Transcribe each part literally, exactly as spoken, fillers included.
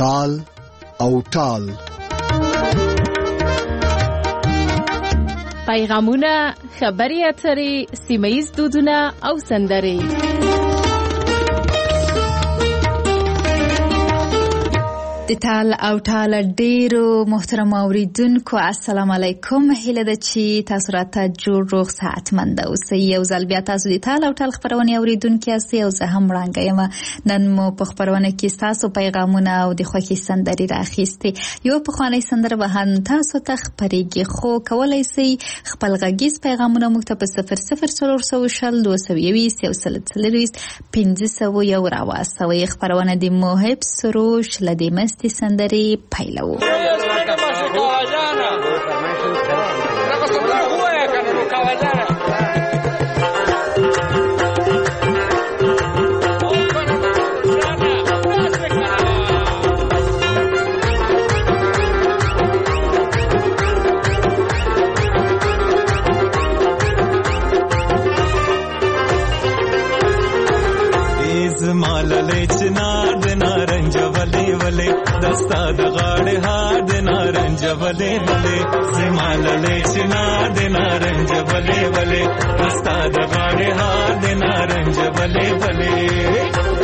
تال او ټال. پیغامونه، خبري اترې، سیمه‌ییز دودونه او سندرې. د تال او ټال ډیرو محترم اوریدونکو السلام علیکم. هیله ده چې تاسو راته جوړ روغ صحتمند اوسئ. یو ځل بیا تاسو د تال او ټال خبرونه اوریدونکو یاست او زه هم وړاندې یم. نن مو په خبرونه کې تاسو پیغامونه او د خوښي سندرې راخیستې. یو پخوانی سندره به هم تاسو ته خبرېږي، خو کولای شئ خپل غږیز پیغامونه موږ ته په صفر صفر څلور سوه شل دوه سوه یویشت یو سل څلرویشت پنځه سوه یو راواستوئ. خبرونه د محب سروش له دې مستې سندرې پیلوو. مالله چنار د نارنج ولې ولې دستا د غاړې هار د نارنج ولې ولې زمالله چنار د نارنج ولې ولې دستا د غاړې هار د نارنج ولې ولې.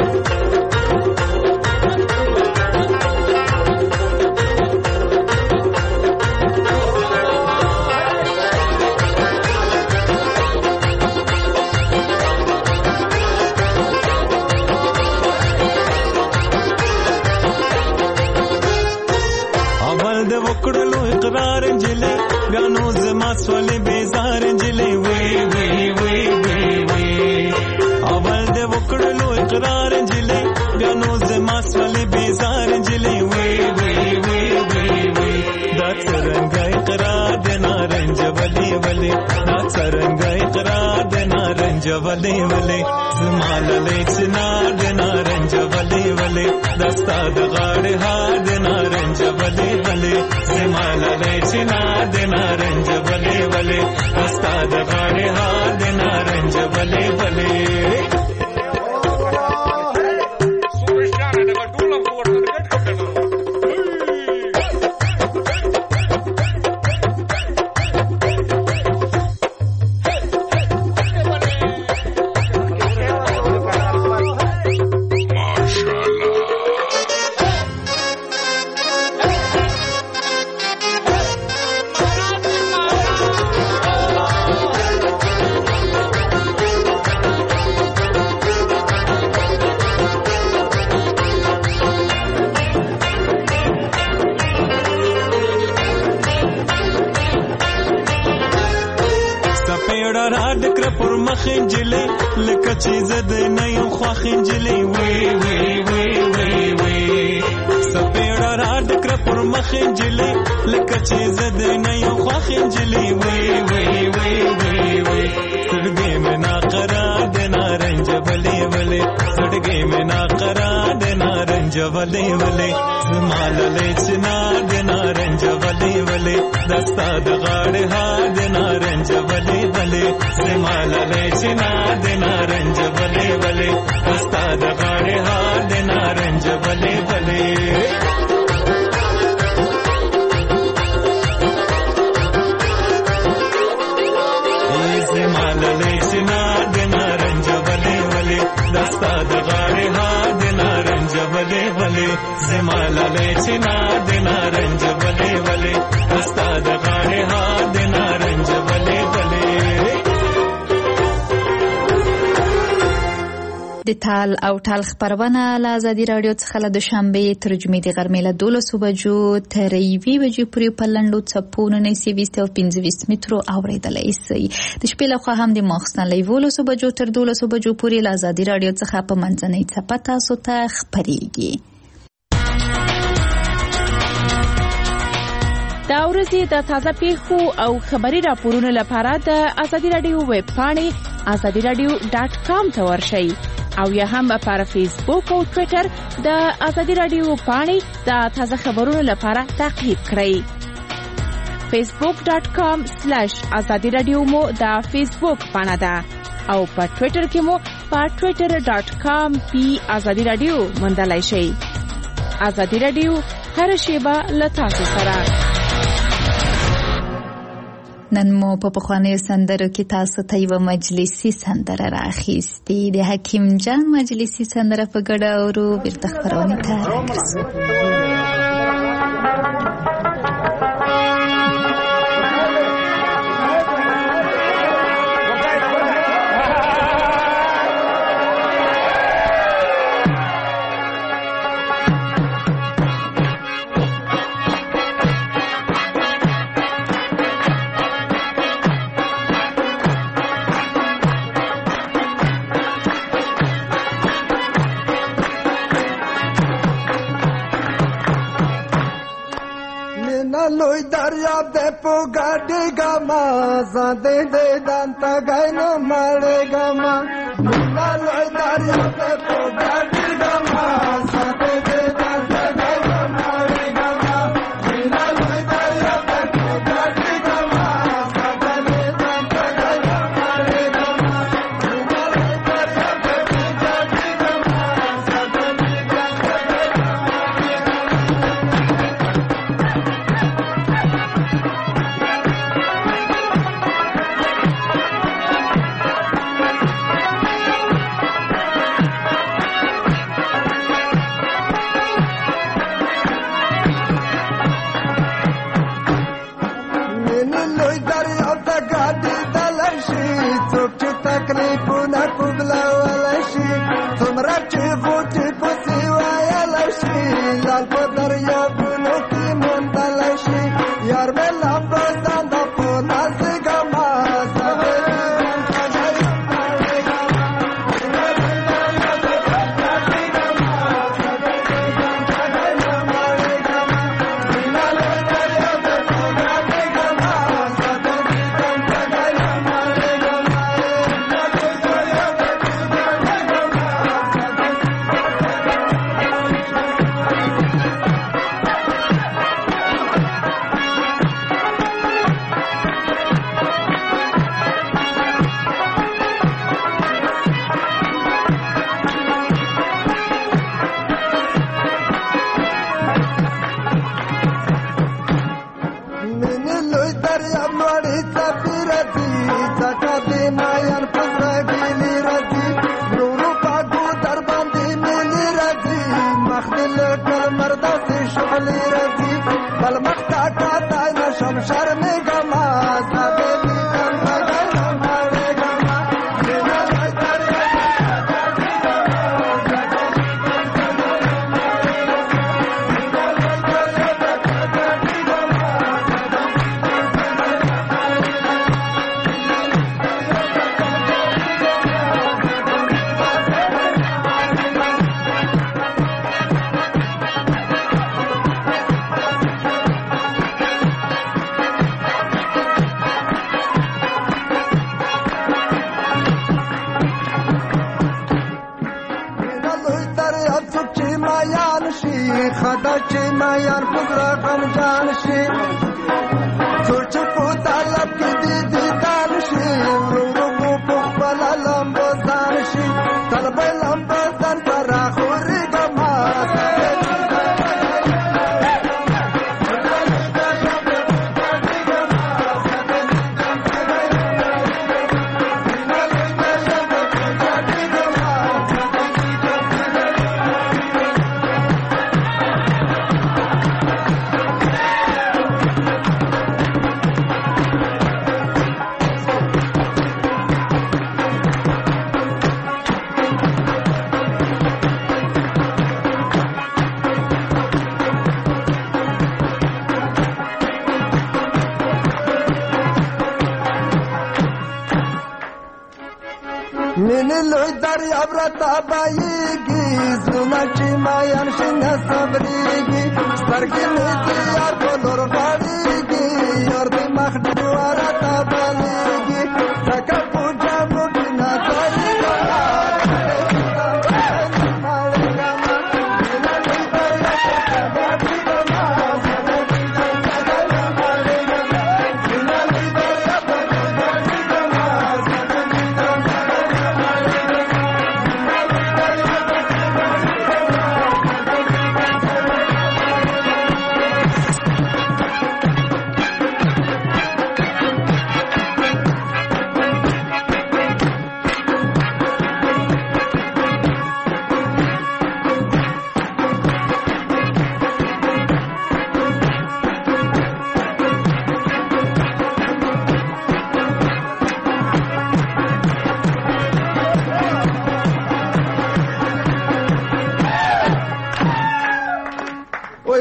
وکړلو اقرار انجلې بیا نو زما سولې بیزار انجلې وی وی وی وی وی اول دې وکړلو اقرار انجلې بیا نو زما سولې بیزار انجلې وی وی وی وی وی دا څنګه اقرار د نارنج ولې ولې دا څنګه اقرار د نارنج ولې ولې زمالله چنار د نارنج ولې ولې دستا د غاړې هار د نارنج ولې ولې زمالله چنار د نارنج ولې ولې دستا د غاړې هار د نارنج ولې ولې. لکه چې زده نه یم خواخ انجلې وی وی وی وی وی سپېړه را ډکره پر مخ انجلې لکه چې زده نه یم خواخ انجلې وی وی وی وی وی سړګې مې ناقرار د نارنج ولې ولې سړګې مې ناقرار د نارنج ولې ولې زمالله چنار د نارنج ولې ولې دستا د غاړې هار د نارنج ولې ولې زمالله چنار د نارنج ولې ولې دستا د غاړې هار د نارنج ولې ولې. زمالله چنار د نارنج ولې ولې دستا د غاړې هار د نارنج ولې ولې زمالله چنار د نارنج ولې ولې دستا د غاړې هار د نارنج ولې ولې. د تال او ټال خبرونه له ازادي راډیو څخه له دوشنبې تر جمعې د غرمې له دولسو بجو تر یوې بجې پورې په لنډو څپو نولس ویشت او پنځه ویشت مترو اورېدلی شئ. د شپې لخوا هم د ماخستن له یولسو بجو تر دولسو بجو پورې له ازادي راډیو څخه په منځنۍ څپه تاسو ته خپرېږي. دا ورځې د تازه پیښو او خبري راپورونو لپاره د ازادي راډیو ویب پاڼې ازادي راډیو ډاټ کام ته ورشئ او یا هم پر فیسبوک او ټوئیټر د ازادي راډیو پاڼې د تازه خبرونو لپاره تعقیب کړئ. فیسبوک ډاټ کام سلیش ازادي راډیو مو د فیسبوک پاڼه ده او په ټوئیټر کې مو په ټوئیټر ډاټ کام پی ازادي راډیو موندلای شئ. ازادي راډیو هر شیبه له تاسو سره. نن مو په پخوانیو سندرو کې تاسو ته یوه مجلسي سندره راخیستې. د حکیم جان مجلسي سندره په ګډه اورو، بیرته خپرونې ته راګرځو. Lui dariab de pugadi gama zade de danta gaino mare gama Mina lui dariab de pugadi gama zade de danta gaino mare gama Mina lui dariab de pugadi gama zade de danta gaino mare gama Mina lui dariab de pugadi gama zade de danta gaino mare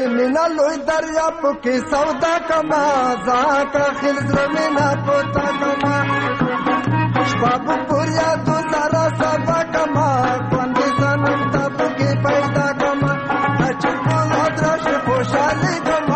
مینا لوی دریاب کې سودا کما زاکا خلز مینا پتا کما شباب پوریا تو سارا سبا کما باندې سنم تب کې پیدا کما اچ په درش خوشالي کما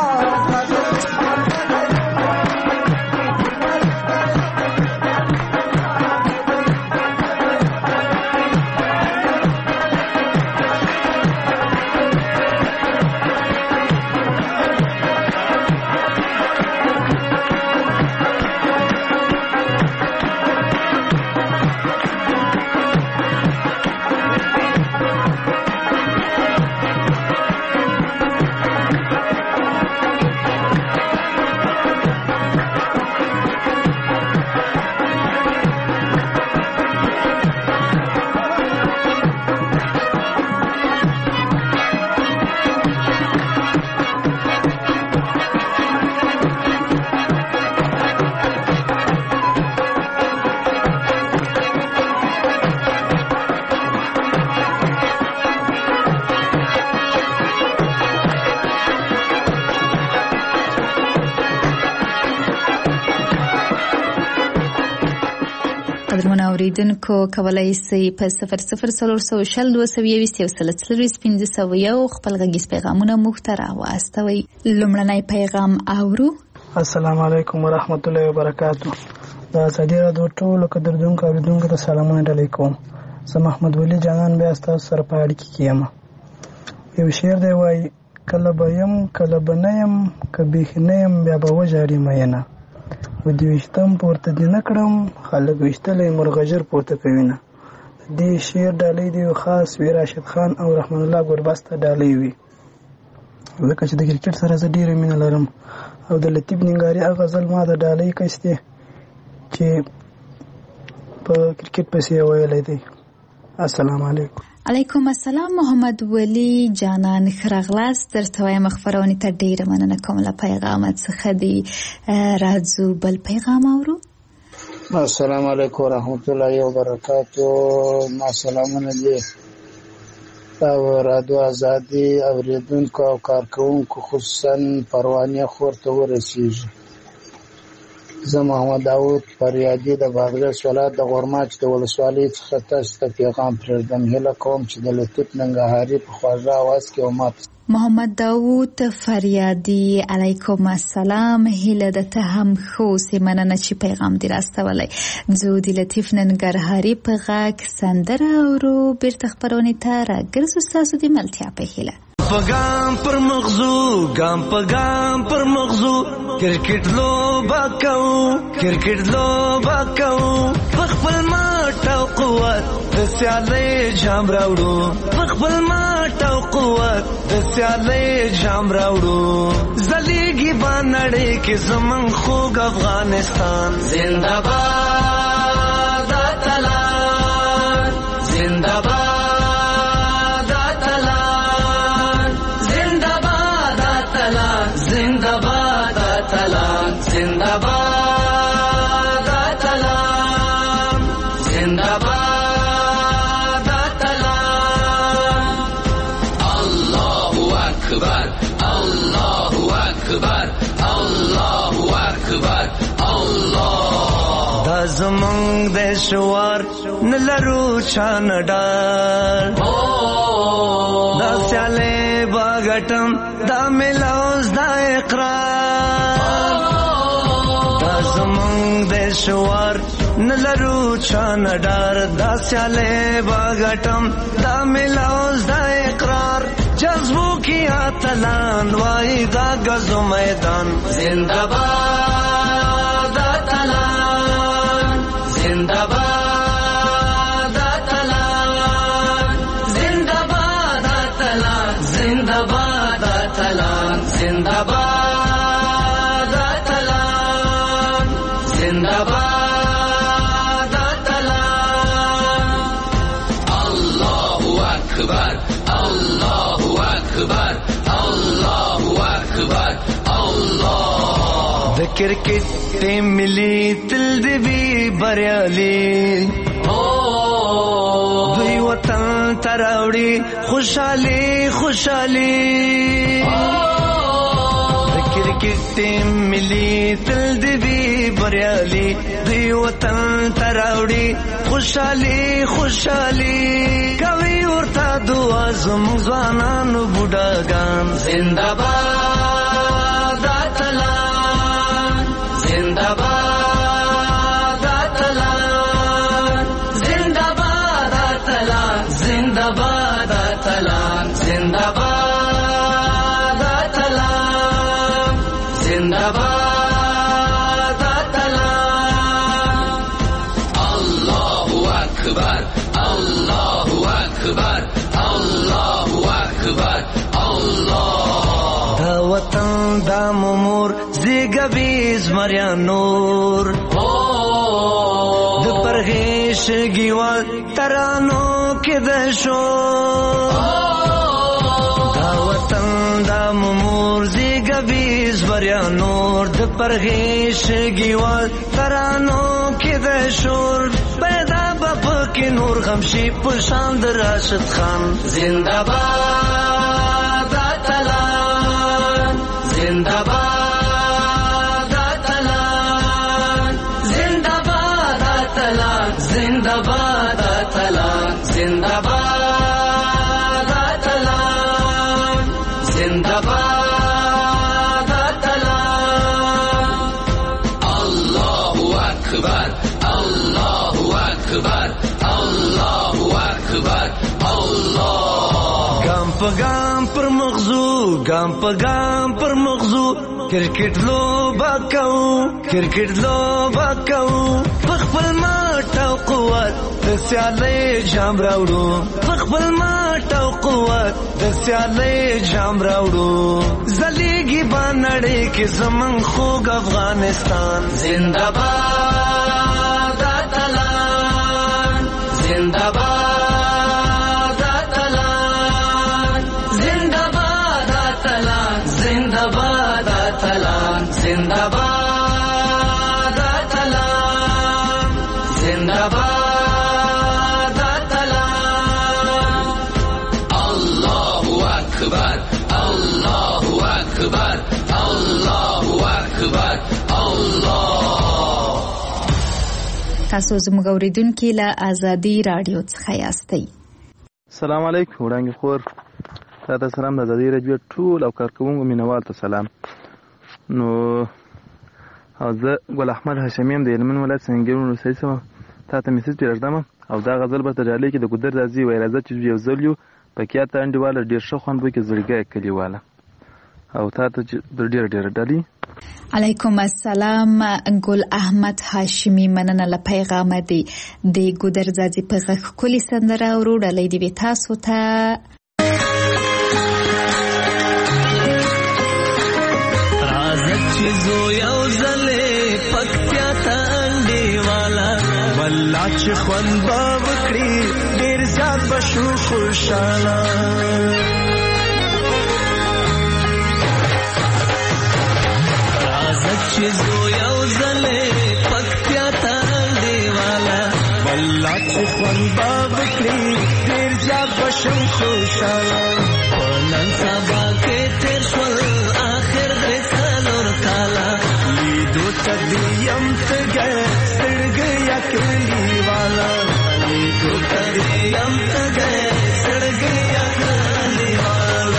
اوریدونکو کولای شئ په صفر صفر څلور سوه شل دوه سوه یویشت یو سل څلوېښت پنځه سوه یو خپل غږیز پیغامونه موږ ته راواستوئ. لومړنی پیغام اورو. السلام علیکم ورحمت الله وبرکاتو. د ازادي راډیو ټولو قدردونکو اوریدونکو ته سلامونه ډالۍ کوم. زه محمد ولی جانان بیا ستاسو سره په اړیکه کې یم. یو شعر دی وایي کله به یم کله به نه یم که بیخي نه یم بیا به وژاړي مینه و دې ویشتم پورته دې نه کړم خلک ویشتلی مرغجر پورته کوي نه. دې شعر ډالۍ دی خاص وي راشد خان او رحمان الله ګرباس ته ډالۍ وي ځکه چې د کرکټ سره زه ډېره مینه لرم او د لطیف ننګاري هغه غزل ما د ډالۍ کس دی چې په کرکټ پسې یې ویلی دی. السلام علیکم. علیکم السلام محمد ولی جانان خرغلاس درته وایم خبرونه ته ډیره مننه کوم له پیغامات څخه دی. راځو بل پیغام اورو. السلام علیکم ورحمت الله وبرکاتو. ما سلامونه دي او رادیو ازادي اوریدونکو او کارکونکو خصوصا پروانه خورته ورسیږي. زه محمد داود فریادي د بادغیس ولایت د غورماچ د ولسوالۍ څخه تاسو ته پیغام پرېږدم. هیله کوم چې د لطیف ننګرهاري په خواږه اواز کې ومات. محمد داود فریادي علیکم السلام. هیله ده ته هم ښه اوسې. مننه چې پیغام دې راستولی. ځو د لطیف ننګرهاري په غږ سندره اورو. بیرته خپرونې ته راګرځو ستاسو د ملتیا په هیله. په ګام پر مغزو ګام په ګام پر مغزو کرکټ لوبه کوو کرکټ لوبه کوو په خپل ماټ او قوت د سیالۍ جام راوړو په خپل ماټ او قوت د سیالۍ جام راوړو. زلیږي به نړۍ کې زموږ خوږ افغانستان زنده باد اتلان زنده باد زندباد اتلان زندباد اتلان زندباد اتلان. الله اکبر الله اکبر الله اکبر الله. دا زمونږ د شوار نلرو چان ډار دا سیاله باغټم دا ملاوز دا اقرار دا زمونږ د شوار نلرو چان ډار دا سیاله باغټم دا ملاوز دا اقرار. جذبو کی اتلان وای دا غزو میدان زنده‌باد اتلان زنده‌باد اتلان زنده‌باد اتلان زنده‌باد اتلان زنده‌باد اتلان زنده‌باد اتلان. الله اکبر الله اکبر الله اکبر الله. د کرکټ ټیم ملي تل دی بریالي دوی وطن تراوړي خوشالي خوشالي کرکټ ټیم ملي تل دی وی بریالي دوی وطن تراوړي خوشالي خوشالي کوي ورته دعا زموږ ځوانانو بوډاګان زنده‌باد اتلان زنده‌باد اتلان زنده‌باد اتلان زنده‌باد اتلان زنده‌باد اتلان زنده‌باد اتلان الله اکبر الله اکبر الله اکبر الله دا وطن دا ممور زیګوي زمریا نور د پرهیش گیوال ترانو کې د شو دا وطن دا ممور زیګوي زمریا نور د پرهیش گیوال ترانو کې د شور پیدا بپ کې نور غمشي پشان د راشد خان زنده‌باد اتلان زنده‌باد اتلان زنده‌باد اتلان زنده‌باد اتلان زنده‌باد اتلان زنده‌باد اتلان الله اکبر الله اکبر الله اکبر الله ګام په ګام پر مغزو ګام په ګام پر مغزو کرکټ لوبه کوو کرکټ لوبه کوو په خپل مټ او قوت د سیالۍ جام راوړو په خپل مټ او قوت د سیالۍ جام راوړو زلیږي بانړې کې زمون خوږ افغانستان زنده‌باد اتلان زنده‌باد اتلان زنده‌باد اتلان زنده‌باد اتلان زنده‌باد اتلان زنده‌باد اتلان الله اکبر الله اکبر الله اکبر الله تاسو زموږ اوریدونکي له آزادي رادیو څخه یاستئ. السلام علیکم وړاندې خور تاسو سلام د آزادي رادیو ټول او کارکوونکو مینوال ته سلام. نو زه ګل احمد هاشمیم د هلمند ولایت سنګیر ولسوالۍ سم تاسو میسج پیژدم او دا غزل به تجالي کې د ګودر راځي وای راځي چې یو ځل یو پکې ته انډیواله ډیر ښه خوند وکړي زړګي کلیواله او تاسو ډیر ډیر ډالي. علیکم السلام ګل احمد هاشمی مننه له پیغام دی د ګودر زادي په غږ کلی سندره وروړلې دی تاسو ته راځه چې زو یو ځلې پکتیا ته انډیواله والله چې خوند به وکړي ډیر زیات بشو خوشاله چې زو یو ځلې پکتیا ته انډیواله والله چې خوند به وکړي ډیر زیات بشم خوشاله په نن سبا کې تېر شول آخر درې څلور کاله لیدو ته دې یم تږی ستړګۍ یا کلیواله لیدو ته دې یم تږی ستړګۍ یا کلیواله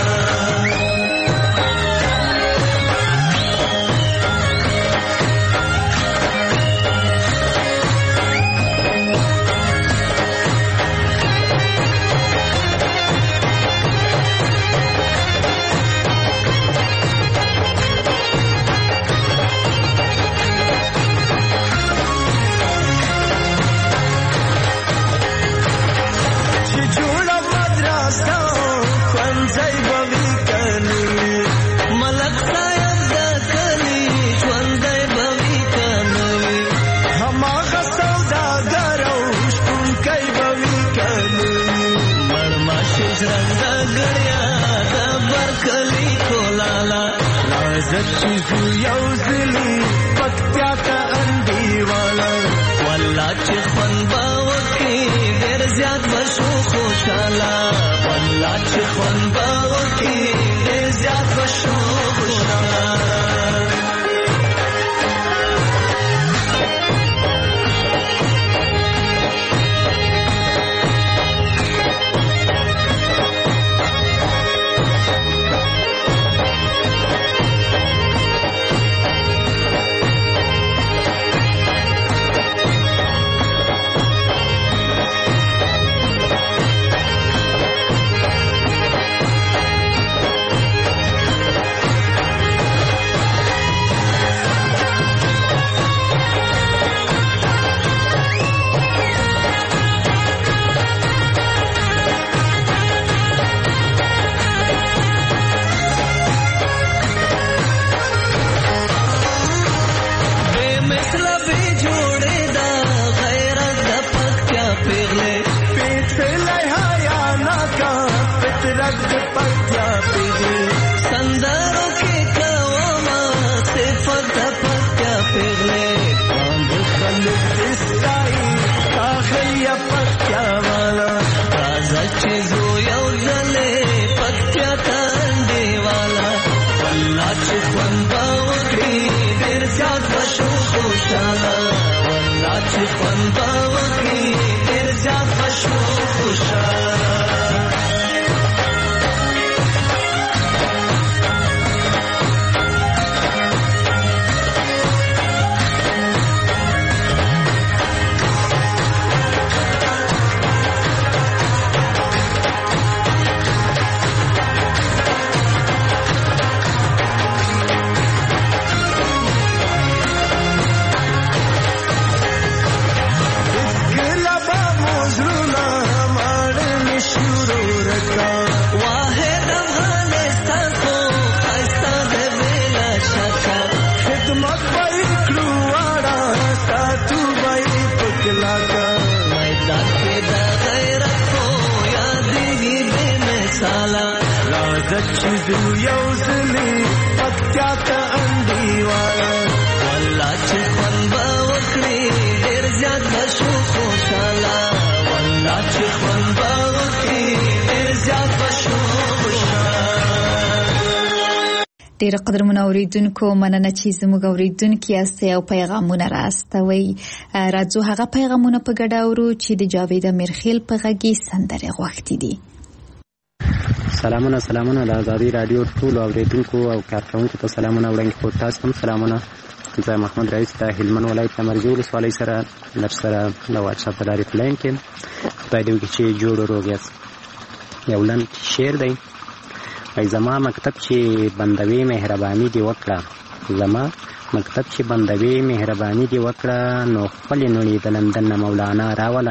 چې یو ځلې پکتیا ته انډیواله والله چې خوند به وکړي زیات بشو خوشاله والله چې خوند به وکړي ډېر زیات بشو خوشاله ډیر قدرمن اوریدونکو مننه چې زموږ اوریدونکو یاستئ او پیغامونه راستوي. راځو هغه پیغامونه په ګډه اورو چې د جاوید امیرخیل په غږی سندره غوښتي دي. سلامونه سلامونه د ازادي رادیو ټول اوریدونکو او کارکونکو ته سلامونه وړاندې کوم. تاسو هم سلامونه. زه محمد رئیس د هلمند ولایت مرجو ولسوالۍ سره لږ سره د واتساپ په لارې پلاین کې خدای دې وکړي چې جوړ روغ یاست. یو لنډ شعر دی. ای زما مکتب چې بندوي مهرباني دی وکړه، زما مکتب چې بندوي مهرباني دی وکړه، نو خپل نړۍ د لندن مولانا راوله.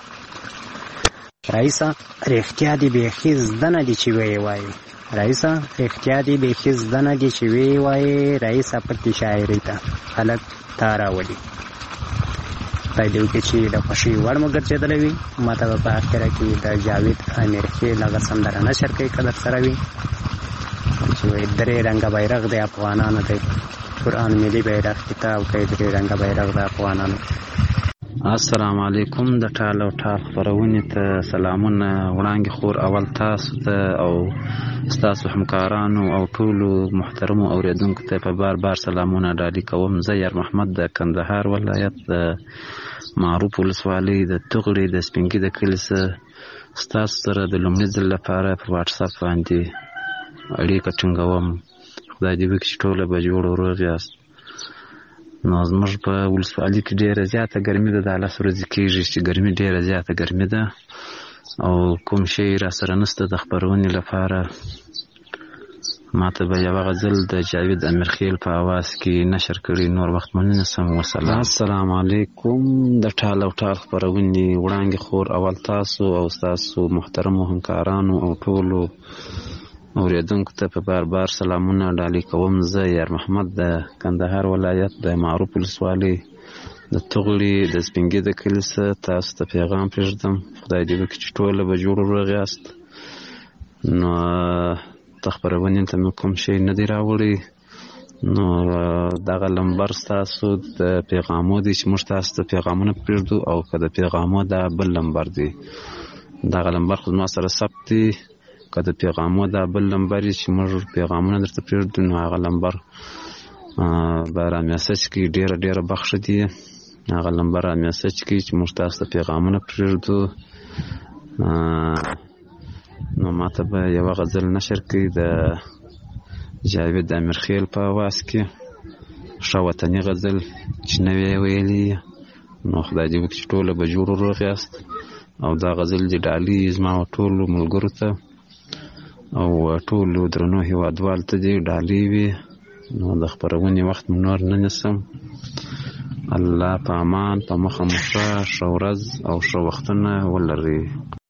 رئیسه رښتیا دی بیخي زده نه دي چې وی وایي، رئیسه رښتیا دی بیخي زده نه دي چې وی وایي، رئیسه پکې شاعري ته خلک تا راولي. خدای دې وکړي چې د خوښۍ وړ مو ګرځېدلی وي. ما ته به په اخره کې د جاوید امیرخیل هغه سندره نشر کوي که در سره وي چې وایي درې رنګه بیرغ د افغانانو دی، قرآن ملي بیرغ کتاب کوي درې رنګه بیرغ د افغانانو. السلام علیکم. د ټال او ټال خپرونې ته سلامونه وړاندې خور اول تاسو ته او ستاسو همکارانو او ټولو محترمو اوریدونکو ته په بار بار سلامونه ډالۍ کوم. زه یار محمد د کندهار ولایت د معروف ولسوالۍ د تغړې د سپینګي د کلي څخه ستاسو سره د لومړي ځل لپاره په واټساپ باندې اړیکه ټینګوم. خدای دې وکړي چې ټوله به جوړ او روغ یاست. نو زموږ په ولسوالۍ کې ډېره زیاته ګرمي ده، د لس ورځې کېږي چې ګرمي ډېره زیاته ګرمي ده او کوم شی را سره نشته د خپرونې لپاره. ما ته به یوه غزل د جاوید امیرخیل په اواز کې نشر کړي. نور وخت مو نه نیسم. وسلام. السلام علیکم. د ټال او ټال خپرونې وړاندې خور اول تاسو او ستاسو محترمو همکارانو او ټولو اوریدونکو ته په بار بار سلامونه ډالۍ کوم. زه یار محمد د کندهار ولایت د معروف ولسوالۍ د تغړې د سپینګي د کلي څخه تاسو ته پیغام پرېږدم. خدای دې وکړي چې ټوله به جوړ روغ یاست. نو ته خپرونې ته مې کوم شی نه دی راوړی، نو دغه لمبر ستاسو د پیغامو دی چې موږ تاسو ته پیغامونه پرېږدو او که د پیغامو دا بل لمبر دی دغه لمبر خو زما سره ثبت دی که د پیغامو دا بل لمبر چې موږ پیغامونه درته پرېږدو نو هغه لمبر به را میسج کړي ډېره ډېره بخښه دي هغه لمبر را میسج کړي چې موږ تاسو ته پیغامونه پرېږدو نو ماته به یوه غزل نشر کړي د جاوید امیرخیل په آواز کې ښه وطني غزل چې نوی ویلي نو خدای دې وکړي چې ټوله به جوړ روغ یاست او دا غزل دې ډالۍ زما ټولو ملګرو ته او ټولو درنو هېوادوالو ته دې ډالۍ وي نو د خپرونې وخت مې نور نه نیسم الله په امان په مخه مو ښه ښه ورځ او ښه وختونه ولري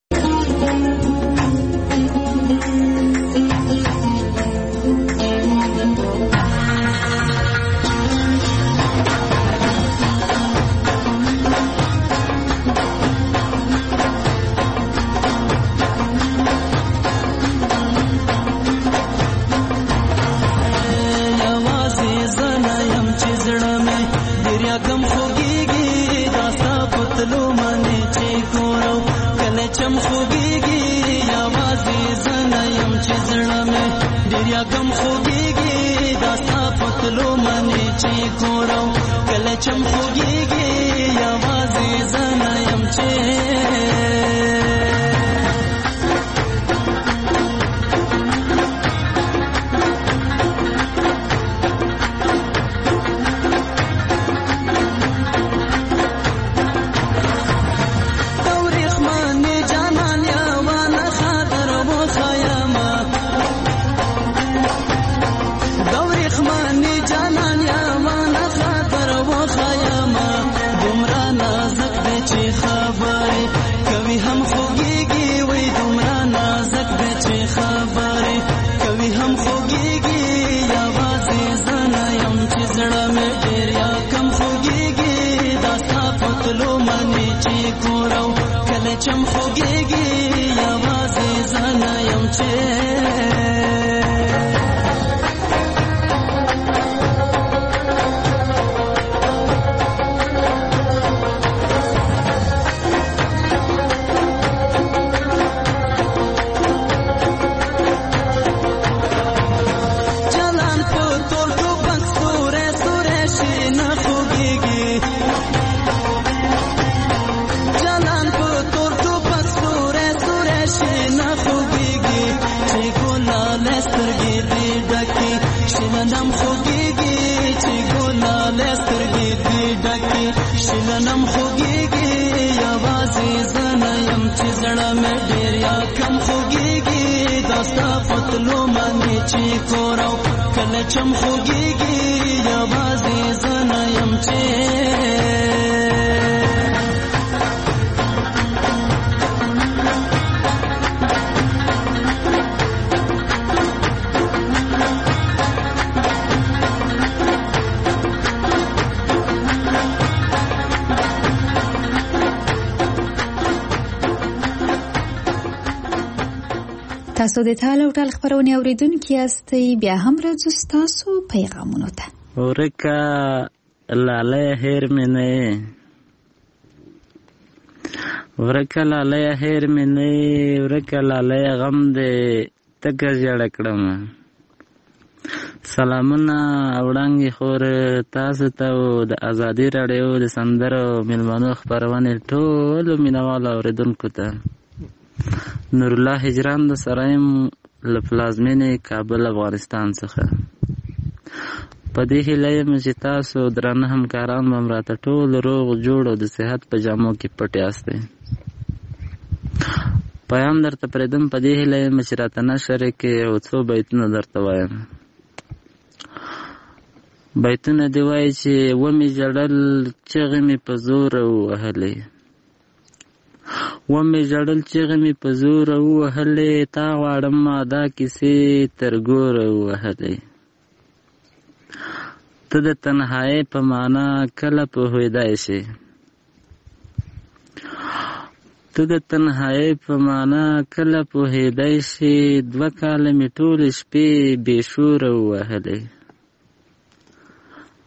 چم خوږیږي یوازې زه نه یم چې چم خوږیږي یوازې زه نه یم چې شلنم خوږیږي یوازې زه نه یم چې زړه مې ډېر یا کم خوږیږي دا ستا پتلو باندې چې کور او کله چم خوږیږي یوازې زه نه یم چې تاسو د تال او ټال خبرونه اوریدونکي یاستئ بیا هم راځو ستاسو پیغامونو ته ورکه لاله هیر مې نه ورکه لاله هیر مې نه ورکه لاله غم دې تکه جوړ کړم سلامونه وړاندې خور تاسو ته د ازادي راډیو د سندرو ملمنو خبرونه ټول مینوال اوریدونکو ته نور الله هجران د سرایم لپلازمینه کابل افغانستان څخه په دې هیله یم چې تاسو درنه همکاران به مراته ټول روغ جوړ او د صحت په جامو کې پټ یاستئ پیام درته پرېږدم په دې هیله یم چې راته نشر کې یو څو بیتونه درته وایم بیتونه دې وایي چې ومې ژړل چغې مې په زوره ووهلې ومې ژړل چغې مې په زوره ووهلې تا غواړم ما دا کیسې تر ګوره ووهلې ته د تنهایۍ په معنا کله پوهېدای شې ته د تنهایۍ په معنا کله پوهېدای شې دوه کاله مې ټولې شپې بې شوره ووهلې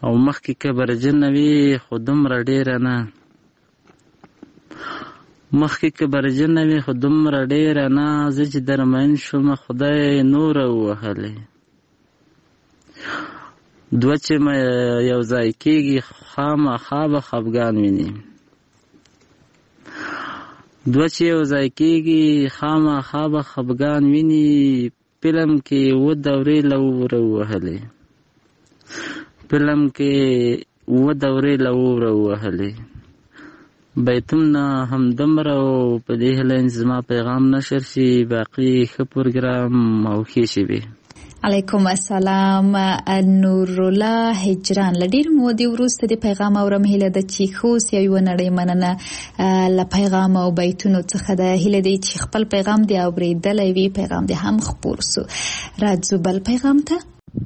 او مخکې کبرجنه وي خو دومره ډېره نه مخکې کبرجنه وي خو دومره ډېره نه زه چې درمین شوم خدای نوره ووهلې دوه چې یو ځای کېږي خامخا به خفګان ویني دوه چې یو ځای کېږي خامخا به خفګان ویني فلم کې اووه دورې له وره ووهلې فلم کې اووه دورې له وره ووهلې بیتونه همدومره او په دې هیله چې زما پیغام نشر شي باقي ښه پروګرام او ښې شیبې. علیکم السلام نورالله هجران. له ډېرې مودې وروسته د پیغام اورم. هیله ده چې ښه اوسې او یوه نړۍ مننه له پیغام او بیتونو څخه ده. هیله ده چې خپل پیغام دې اورېدلی وي، پیغام دې هم خپور سو. راځو بل پیغام ته.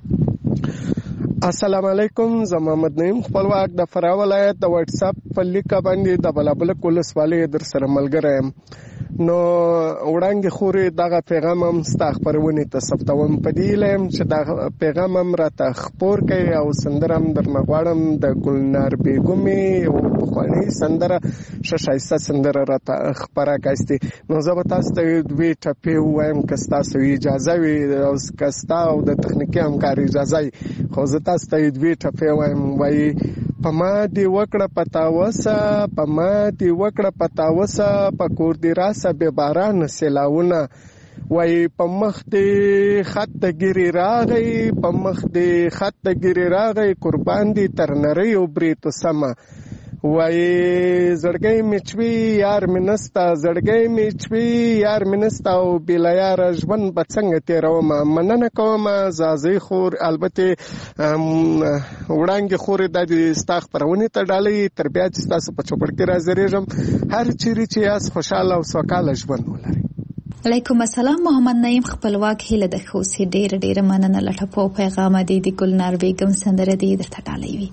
السلام علیکم، زه محمد نعیم خپلواک د فراه ولایت د واتس اپ په لیکه باندې د بلابلک ولسوالۍ در سره ملګری یم. نو وړاندې خورې دغه پیغام هم ستا خپرونې ته ثبتوم. په دې هیله یم چې دا پیغام هم راته خپور کړې او سندره هم درنه غواړم د ګلنار بیګمې یو پخوانۍ سندره ښه ښایسته سندره راته خپره کړئ. نو زه به تاسو ته دوې ټپې ووایم که ستاسو اجازه وي او که ستا او د تخنیکي همکار اجازه وي، خو زه تاسو ته دوې ټپې وایم. وایي په ما دې وکړه پتاوسه، په ما دې وکړه پتاوسه، په کور دې راسه بې بارانه سیلاونه. وایي په مخ دې خط د ګیرې راغی، په مخ دې خط د ګیرې راغی، قربان دې تر نریو بریتو سمه. وایي زړګی مې چوي یار مې نسته، زړګی مې چوي یار مې نسته او بېله یاره ژوند به څنګه تېرومه. مننه کوم زازۍ خور، البته وړانګې خورې دا دې ستا خپرونې ته ډالۍ. تر بیا چې ستاسو په چوپړ کې راځرېږم، هر چیرې چې یاست خوشحاله او سوکاله ژوند ولرئ. علیکم السلام، محمد نعیم خپلواک. هیله ده ښه اوسې. ډېره ډېره مننه له ټپو او پیغامه دې د ګلنار بیګم سندره دې درته ډالۍ وي.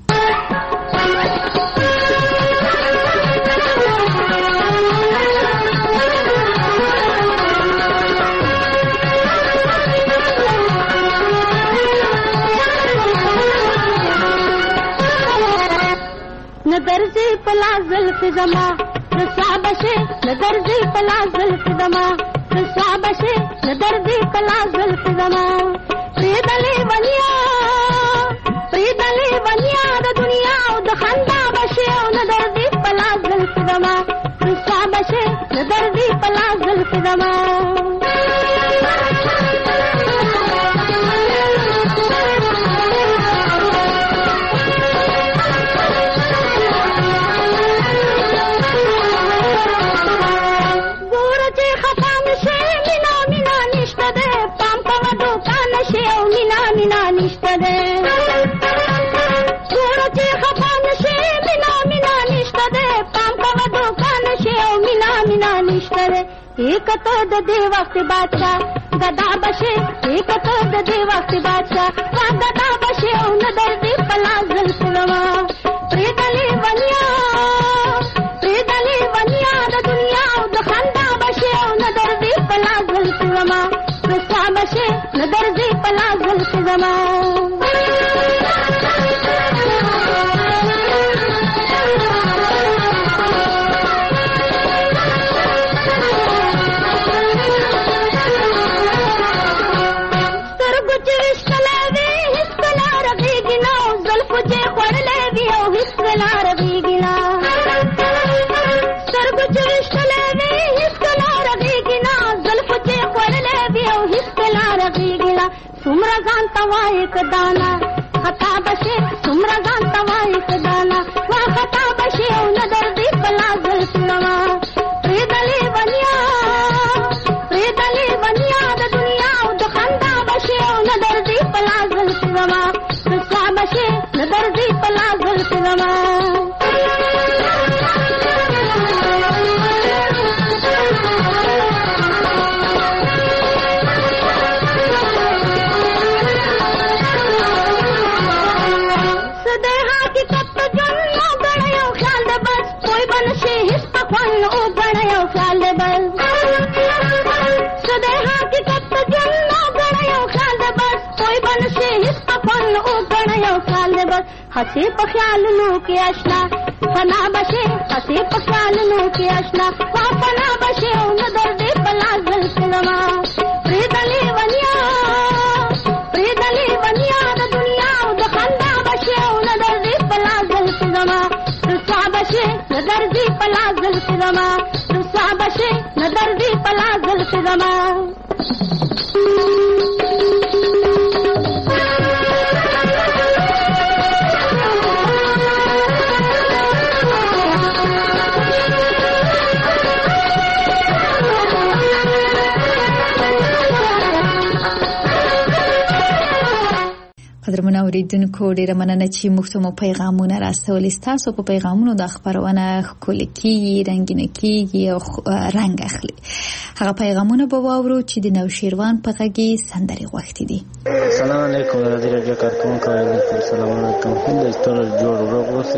نظرزی پلا زلف زما رسوا بشه، نظرزی پلا زلف زما رسوا بشه، نظرزی پلا زلف زما پریدلی ونیا پریدلی ونیا د دنیا او د خندا بشه، او نظرزی پلا زلف زما رسوا بشه، نظرزی پلا زلف زما. एक तो the they वक्त बादशाह गदा बशे, एक तो the they वक्त बादशाह वा गदा बशे, उन दर्दी पला जुल्फ जमा प्रेदली वनिया प्रेदली वनिया द दुनिया द खंदा बशे, उन दर्दी पला जुल्फ जमा रसा बशे, न दर्दी पला जुल्फ जमा. सुमरा जान तवा एक दाना खता बशे, सुमरा जान तवा एक दाना वा खता बशे, उन दर्दी पला जुल्फ जमा प्रेदली वनिया प्रेदली वनिया द दुनिया द खंदा बशे, उन दर्दी पला जुल्फ जमा रसा बशे, न दर्दी पला जुल्फ जमा. हंसे په خیالونو کې آشنا فنا بشه हंसे په خیالونو کې آشنا وا فنا بشه او نه درد په لازل سلما پریدلی ونیا پریدلی ونیا د دنیا او د خندا بشه او نه درد په لازل سلما رسوا بشه نه درد په لازل سلما رسوا بشه نه درد په لازل سلما قدرمن اوریدونکو ډیره مننه چې موږ ته مو پیغامونه راستولي. ستاسو په پیغامونو د خبرونه ښکلې کیږي، رنګینه کیږي او رنګ اخلي. هغه پیغامونه به واورو چې د نوشیروان په غږ کې سندرې غوښتي دي. السلام علیکم رادیو راډیو کارکونکو علیکم السلام علیکم هند ټول جوړ روغ اوسئ.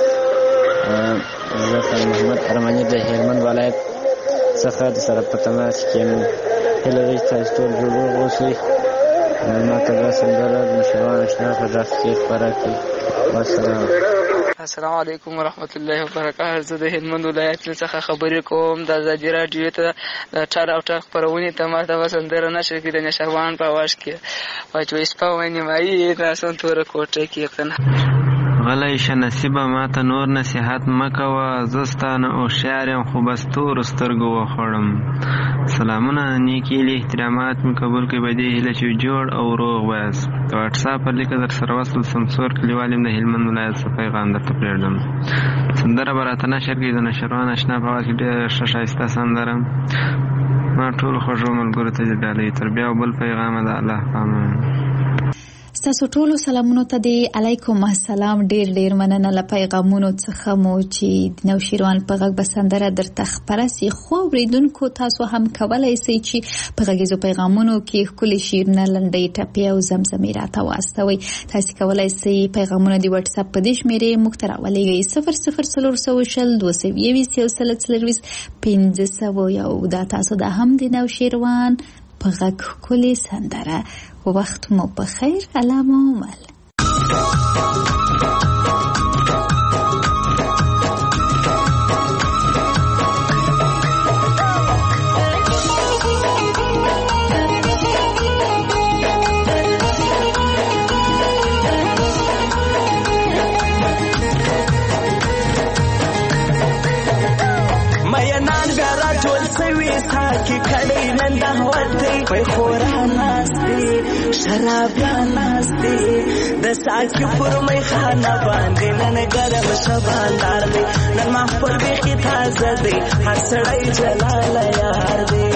زه محمد ارمانی د هلمند ولایت څخه د سره په تماس کې یم. هله دې تاسو ټول جوړ روغ اوسئ. ما ته دا سندره د مشرانو اشنا په ډاس کې خپره کړي. والسلام. السلام علیکم ورحمت الله وبرکاته. زه د هلمند ولایت څخه خبرې کوم. د ازادي راډیو ته د ټار او ټار خپرونې ته ما ته سندره نشر کړي د نشروان په اواز کې وای چې شپه وای نیمایي تاسو تور کوټه کې کنه غلی شه نصیبه ماته نور نصیحت مکوه زه ستانه هوښیار یم خو بس تورو سترګو وخوړم. سلامونه نیکې هیلې احترامات مې قبول کړئ په دې هیله چې جوړ او روغ ویاست. د واټساپ پر لیکه در سره وصل سمسور کلیوال یم د هلمند ولایت څخه پیغام درته پرېږدم. سندره به راته نشر کړي د نشروان اشنا په اواز کې ډېره ښه ښایسته سندره. ما ټولو خوږو ملګرو ته دې ډالۍ تر بیا بل پیغامه د الله په امان. ستاسو ټولو سلامونو ته دی علیکم السلام. ډیر ډیر مننه له پیغامونو څخه مو چې د نوشیروان په غږ به سندره درته خپره سي. خو اوریدونکو تاسو هم کولی سئ چې په غږیزو پیغامونو کې ښکلي شعرونه لنډۍ ټپې او زمزمې راته واستوئ. تاسو کولی سئ پیغامونه د واټساپ په دې شمېرې موږ ته راولېږئ صفر صفر څلور سوه شل دوه سوه یویشت یو سل څلرویشت پنځه سوه یو. دا تاسو د هم د نوشیروان په غږ ښکلې سندره. وقت مو بخیر. علام عمل. مینان بیا را ټول سوي ساکي کړي نن د هوتې په خورا ناستي شرابیان ناستي د ساکي پر مې خانه باندې نن ګرم شباندار دی نن ما پر بیخي تازه دی هر سړی جلال یار دی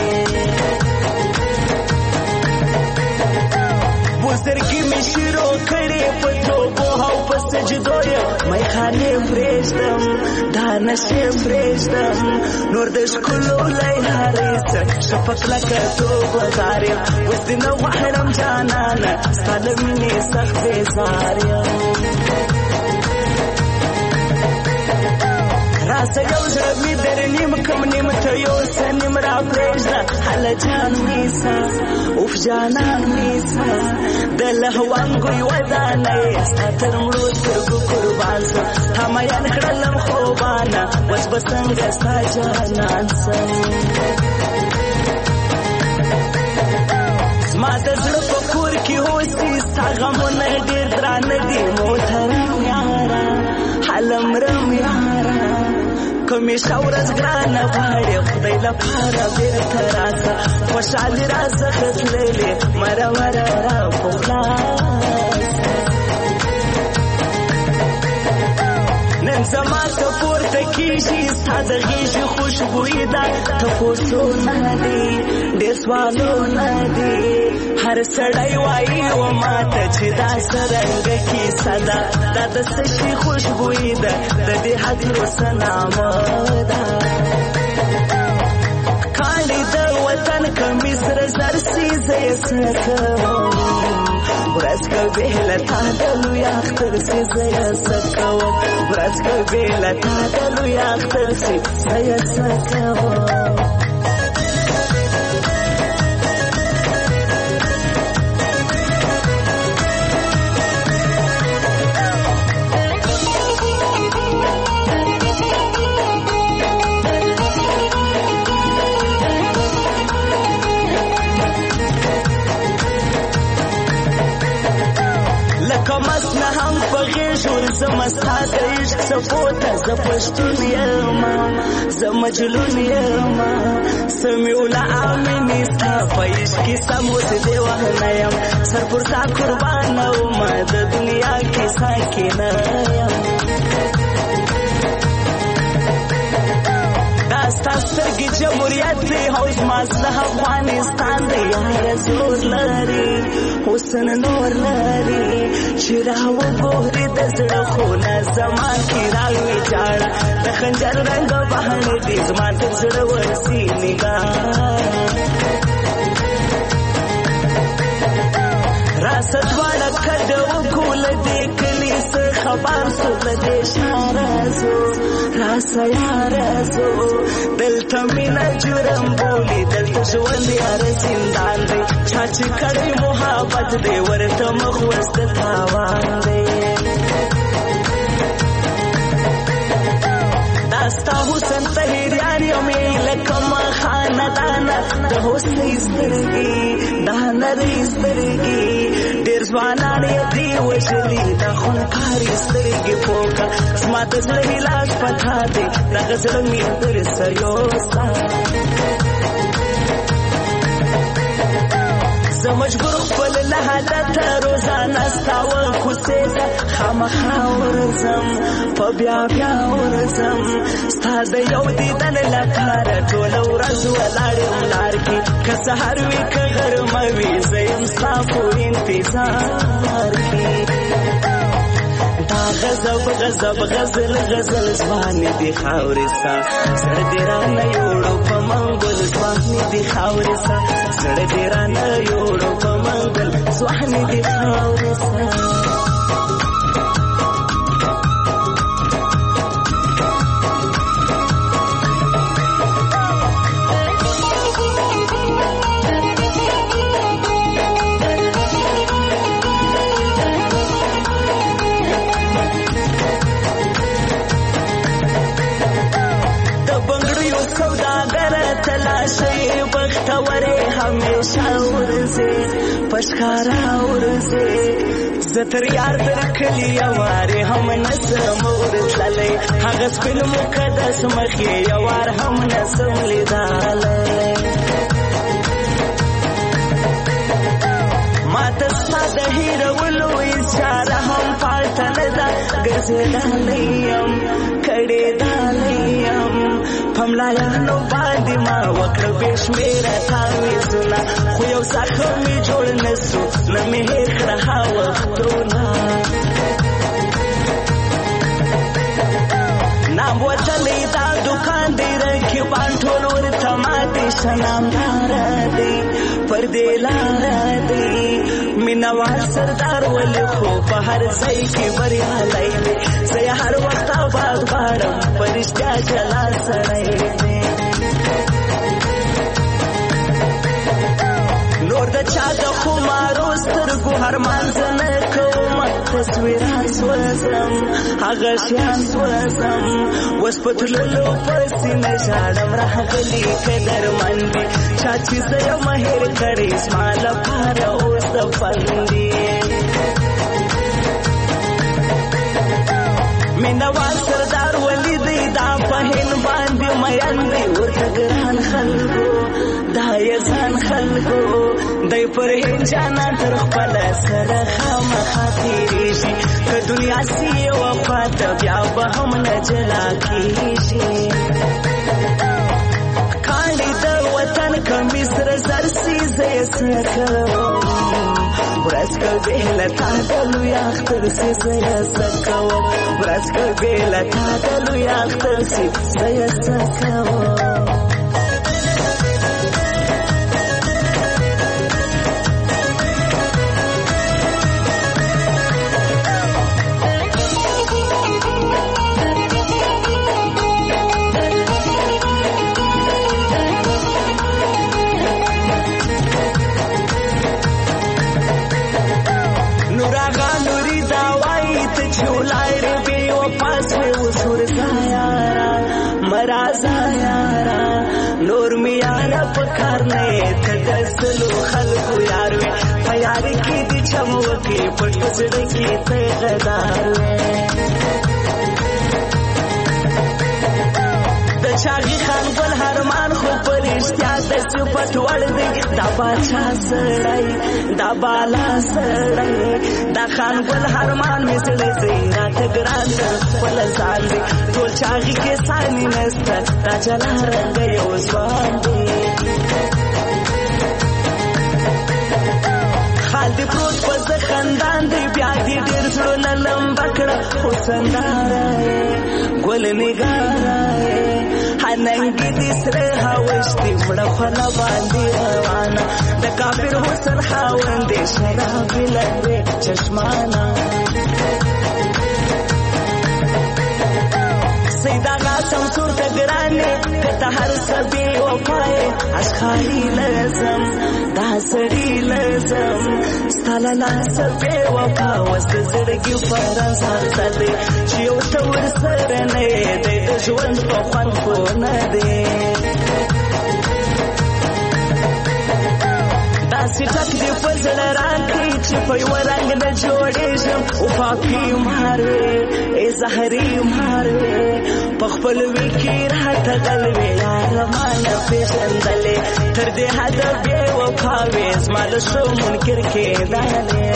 بزرګي مې شروع کړې په توبو او په سجدو یې مې خانه پرېږدم دا نشې پرېږدم نور د ښکلو لیارې شفق لکه توبه زار یم اوس دې نه غواړم جانانه ستا له مینې سخت بېزار یم راسه یو زړه مې در نیم کم نیم ته یوسه نیم را پرېږده هله جان نیسه اوف جانان نیسه د لهوانګوی ودانه یې ستا تر مړو سترګو قربان سم تا میان کړلم خوبانه اوس به څنګه ستا جانان سم زما د زړه په کور کې اوسي ستا غمونه ډېر درانه دي محترم یاره هلمرم یاره کومې شاورز ګرانه غواړې خدای لپاره بېرته راسه خوشحالي راڅخه تللې مره مره را په خلاصه نن زما ته پورته کېږي ستا د غېږې خوشبویي ده تپوسونه دي ډېر سوالونه دي هر سړی وایي و ماته چې دا څرنګه کیسه ده دا د څه شي خوشبویي ده د دې هدیرو څه نامه ده کاڼي د وطن کمیس سره زر سي زه یې څه کوم ورځ که بېله تا د لوی اختر سي زه یې څه کوم ورځ که بېله تا د لوی اختر سي زه یې څه کوم شور زمستا د عشق سپوته ز پښتون یم ز مجنون یم سمیولا امین ستا په عشق کې سموت دی وهنه یم سر پر تا قربان وم د دنیا کې ساکینه یم داستا سترګې جمهوریت دی حوض مازده افغانستان دی یار زور لري حسن نور لري چې راوګورې د زړه خونه زما کې راویچاړه د خنجر رنګ بهانې دي زما تر زړه ورسي نګاه راست واړه کډه وکول دې کلی څه خبر سو دې شارازو راسه یارازو دلته مینا جرم بولی دلته ژوند یار زندان دی چا چې کړی محبت دی ورته مخ وست تاوان دی داستا حسن طهیریان یمې لکه ما خاندانه د حسن سترګې د نرۍ سترګې ډېر ځوانان یې دي وژلي د خونکارې سترګې پوکه زما د زړه علاج پتا دی دغه زړه مې در سیو ستا زه مجبور خپل له حالته روزانه ستا وکوڅې ته خامخا ورځم په بیا بیا ورځم ستا د یو دیدن لپاره ټوله ورځ ولاړ یم لار کې که سهار وي که غرمه وي زه یم ستا په انتظار کې دا غضب غضب غزل غزل ځوانې دي خاورې ستا زړه دې رانه یوړو په منګل ځوانې دي خاورې ستا زړه دې رانه یوړو په منګل ځوانې دي خاورې ستا همیشه ورځې پښکارا ورځې زه تر یار تر کلي یوارې هم نسم ورتللی هغه سپین مقدس مخ یې یوار هم نسم لیدلی ماته ستا د هېرولو اجاره هم پالته نه ده ګرځېدلی یم کړېدلی یم په ملایانو باندې ما وکړه بې شمېره تعویضونه خو یو زخم مې جوړ نه سو نه مې هېر کړه ها وختونه نام وتلی دا دوکان دی رقیبان ټول ورته ماتې شه نامداره دی پر دې لاره دی مینهوال سردار ولې خو په هر ځای کې بریالی دی زه یې هر وخت آباد غواړم په رښتیا جلا سړی دی نور د چا د خمارو سترګو هرمان زه نه کوم تصویران سوځم هغه شیان سوځم اوس په تللو پسې نه ژاړم راغلي قدرمن دي چا چې زه یم هېر کړې زما لپاره اوس د پندي مینهوال سردار ولی دی دا په هند باندې مین دی ورته ګران خلکو دا یې ځان خلکو دی پر هند جانا تر خپله سره خامخا تېرېږي که دنیا سي یوه خواته بیا به هم نه جلا کېږي کاڼي د وطن کمیس سره زر سي زه یې څه کوم ورځ که بې له تا د لوی اختر سي زه یې څه کوم ورځ که بې له تا د لوی اختر سي زه یې څه کوم نور میانا پکار نه ته د سلو خلکو یار وي په یار کې دي چموکې پټ زړه کې ته غدار د چاغي خان ګل هرمان خو پر اشتیا د صفت وړ دی دا باچا سړی دا بالا سړی دا خان ګل هرمان مې سړی دی راته ګران خپل ځان دی ټول چاغي کې ساني نسته دا جلا رنګ یو ځوان دی خال دی پروت پس د خندان دی بیا دی ډېر زړونه لمبه کړه خو سنداره ګل نګاره هننګي دي سره هاوشتي مړه خونه باندې روانه د کافر حسن خاوندې شراب لري چشمانه سیدا قاسم سور تګرانه کته هر سبي وفای اشخاري لازم دا سړي لازم ستاله لاس به وفا وست زړګي فرنسار سره چې یو تور سره نه د ژوند په خوان کو نه دی داسې ټک دی په زړه راکړي چې په یو رنګ نه جوړېږم او پاپي ماروي ای زهري ماروي په خپل وکي راته غلوي ارمانه پېژندلې تر دې حد بې وفا وې زما له شو منکر کېدلې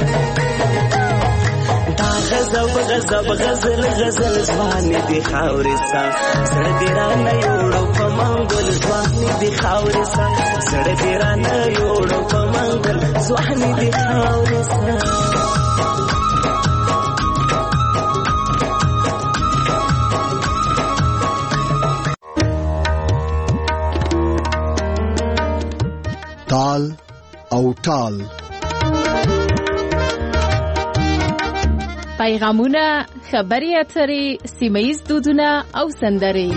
دا غضب غضب غزل غزل ځواني دي خاورې سا زړه دې رانه یوړو په منګل ځواني دي خاورې سا زړه دې رانه یوړو په منګل ځواني دي خاورې سا تال او ټال پیغامونه، خبري اترې، سیمه‌ییز دودونه او سندرې.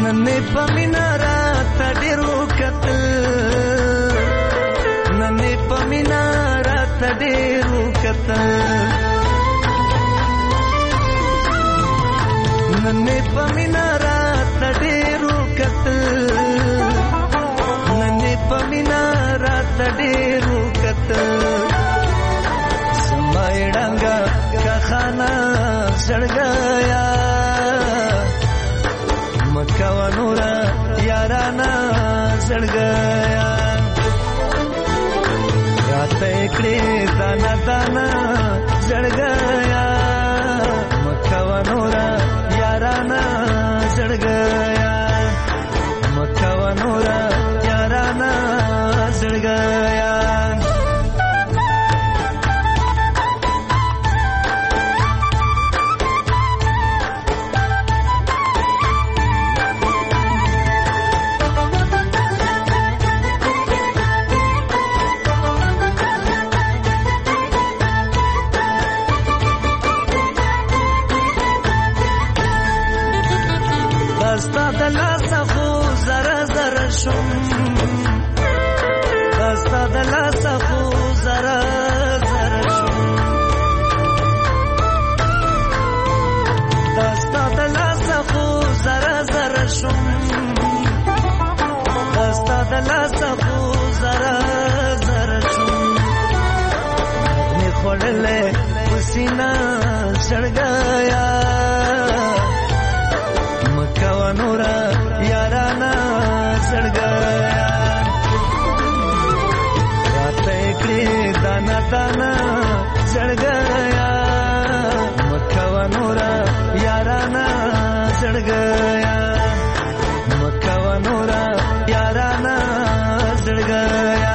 ننې په مینا راته ډېر وکتل ننې په مینا راته ډېر وکتل ننې په مینا راته ډېر وکتل ننې په مینا راته ډېر وکتل سمای ډنګا کا خانا زړګیا مکه و نورا یارانا زړګیا راته کړې دانا دانا زړګیا مکه و نورا یارانا زړګیا مکه و نورا یارانا زړګیا دستا دلاسا خو زره زره شم دستا دلاسا خو زره زره شم دستا دلاسا خو زره زره شم دستا دلاسا خو زره زره شم می خوړلې پسینا سړګیا نورا یارانا زړګیا راته کړې دانا دانا زړګیا مکه و نورا یارانا زړګیا مکه و نورا یارانا زړګیا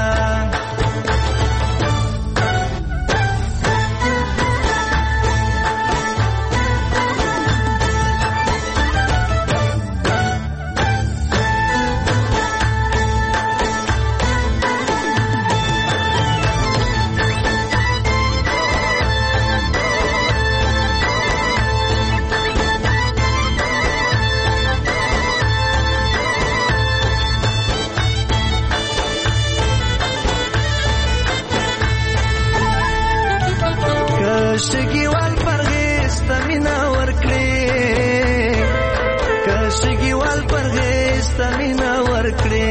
کشګیوال پرهیز تمینا ورکړي کشګیوال پرهیز تمینا ورکړي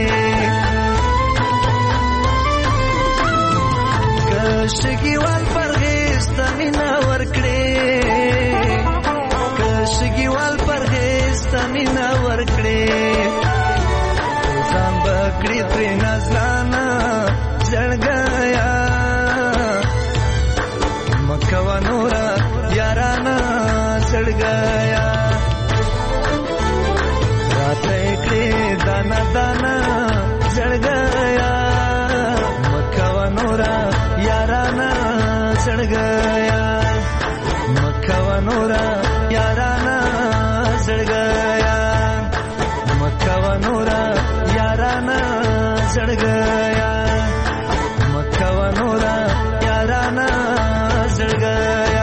کشګیوال پرهیز تمینا ورکړي کشګیوال پرهیز تمینا ورکړي ځان بکړي ترې نازلانا زړګیا مکه و نورا یارانا زړګیا راته کړې دانا دانا زړګیا مکه و نورا یارانا زړګیا مکه و نورا یارانا زړګیا مکه و نورا یارانا زړګیا مکه و نورا یارانا زړګیا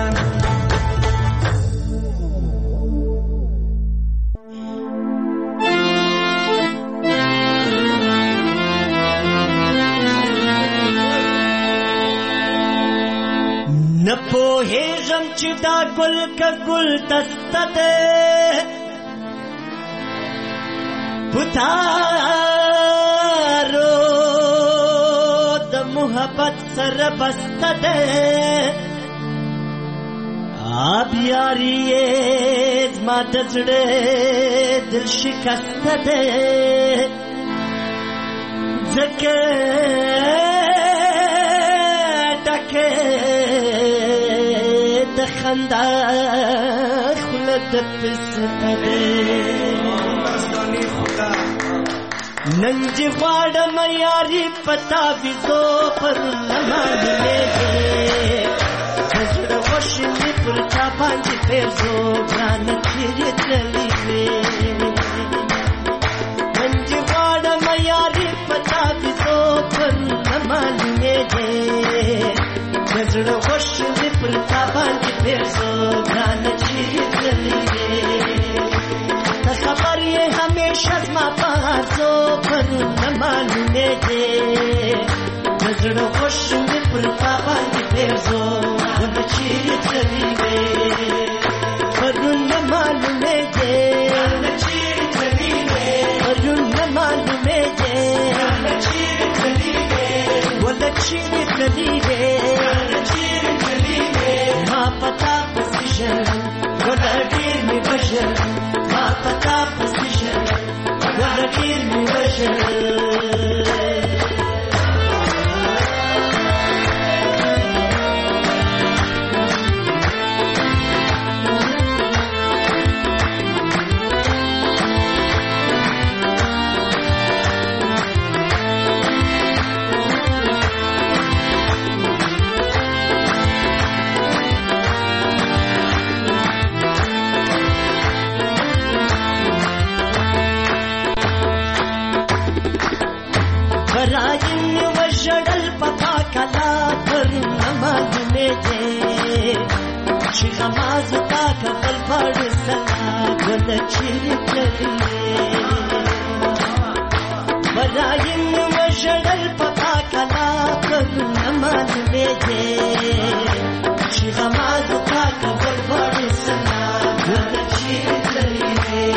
نه پوهېږم چې دا ګل که ګل دسته دی په تارو د محبت سره بسته دی آب یاري یې زما د زړه دل شکسته دی ځکه ډکه د خندا خوله د پسته دی نن چې غواړم یاري پتا ویزو پر لمانلې د زړه غوښې مې پر چا باندې پېرزو ګرانه چیرې تللې وې نن چې غواړم یاري پتا ویزو پر لمانلې د زړه غوښې مې پر چا باندې پېرزو ګرانه چیرې تللې وې ته خبر یې همیشه زما په هڅو پرونه معلومېږي د زړه خوښ مې پر تا باندې پېرزو ونه چیرې تللې وې پرونه معلومېږي ونه چیرې تللې وې پرونه معلومېږي ونه چیرې تللې وې ونه چیرې تللې وې ونه چیرې تللې وې ما پتا پسې ژړم ونه ډېر مې وژړم ما پتا پسې ژړم ونه ډېر مې وژړم رایم وژړل پتا کلا پرونه معلومېږي چې غماز تا کفل پړ سلا ګل چیرې تللې رایم وژړل پتا کلا پرونه معلومېږي چې غماز تا کفل پړ سلا ګل چیرې تللې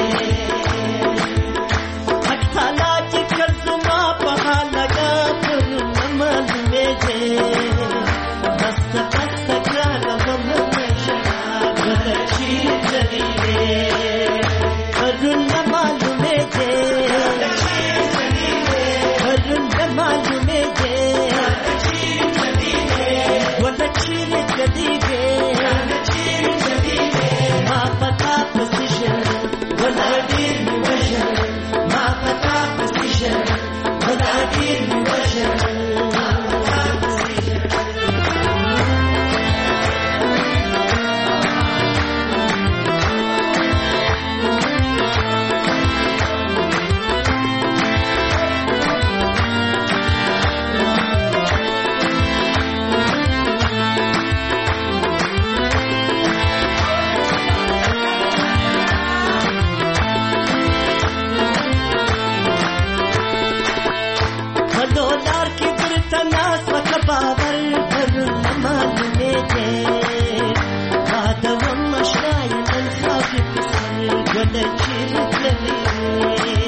اټکالا چې کلزما په لگا پرونه معلومېږي بسته بسته ګرانه ومه ژړا ګله چیرې تللې پرونه معلومېږي پرونه معلومېږي ګله چیرې تللې ما پتا پسې ژړم ګله ډېر مې وژړم ما پتا پسې ژړم ګله ډېر مې وژړم باور پرونه معلومېږي ما د وم اشنا یې نن خاورې په سر ګله چیرې تللې